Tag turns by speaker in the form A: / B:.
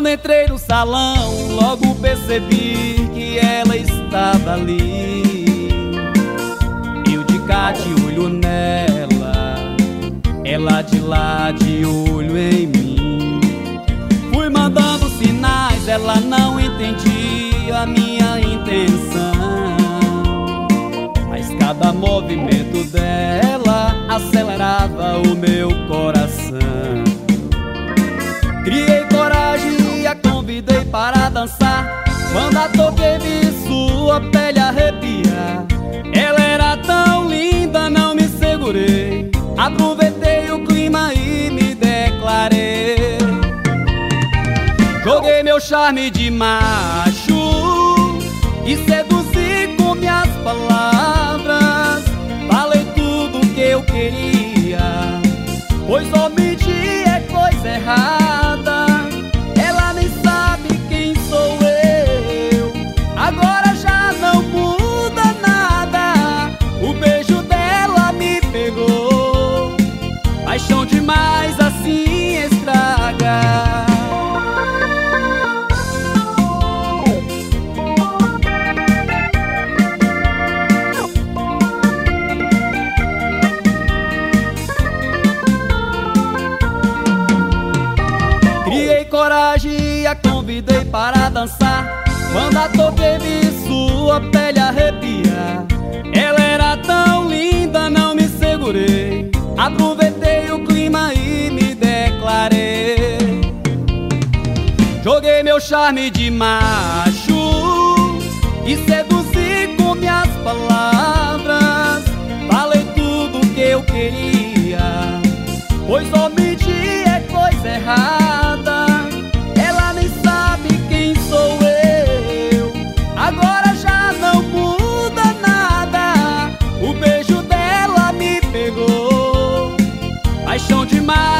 A: Quando entrei no salão, logo percebi que ela estava ali. Eu de cá de olho nela, ela de lá de olho em mim. Fui mandando sinais, ela não entendia a minha intenção, mas cada movimento dela acelerava o meu coração. Criei coragem e a convidei para dançar. Quando a toquei vi sua pele arrepiar. Ela era tão linda, não me segurei. Aproveitei o clima e me declarei. Joguei meu charme de macho e seduzi com minhas palavras. Falei tudo que eu queria, pois omitir é coisa errada. Ela nem sabe quem sou eu, agora já não muda nada. O beijo dela me pegou, paixão demais assim estraga. Criei coragem e a convidei para dançar. Quando a toquei vi sua pele arrepiar. Ela era tão linda, não me segurei. Aproveitei o clima e me declarei. Joguei meu charme de macho e seduzi com minhas palavras. Falei tudo que eu queria, pois omitir é coisa errada. Ela nem sabe quem sou eu, agora já não muda nada. O beijo dela me pegou, paixão demais